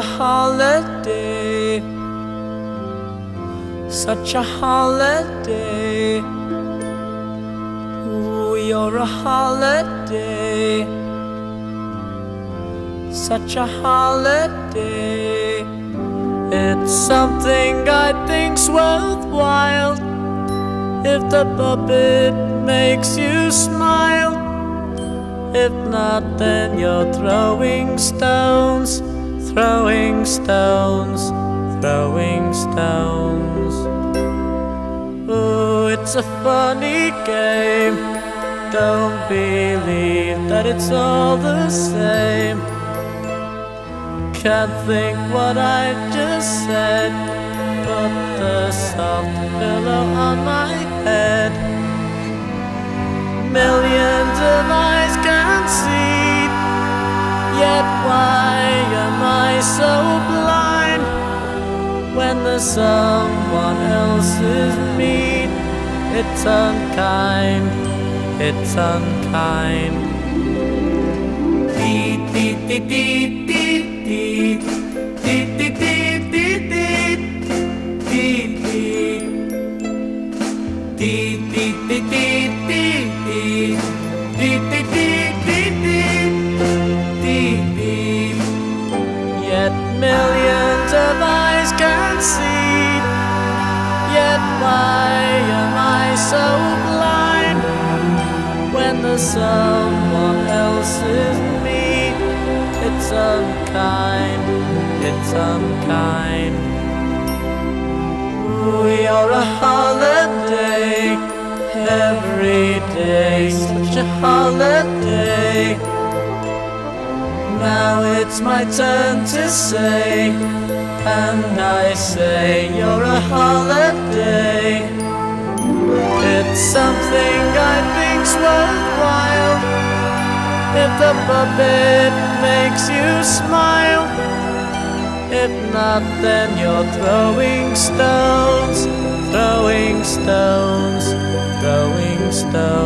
a holiday, such a holiday. Ooh, you're a holiday, such a holiday. It's something I think's worthwhile if the puppet makes you smile. If not, then you're throwing stones, throwing stones, throwing stones. Ooh, it's a funny game. Don't believe that it's all the same. Can't think what I just said. Put the soft pillow on my head. Millions of eyes can see, yet why am I so blind when there's someone else's mean? It's unkind, it's unkind. Dee dee dee dee dee dee dee dee dee dee dee dee dee dee dee. Yet millions of eyes can see, yet why am I so blind when there's someone else's me? It's unkind, it's unkind. You're a holiday, every day, such a holiday. Now it's my turn to say, and I say you're a holiday. It's something I think's worthwhile if the puppet makes you smile. If not, then you're throwing stones, throwing stones, throwing stones.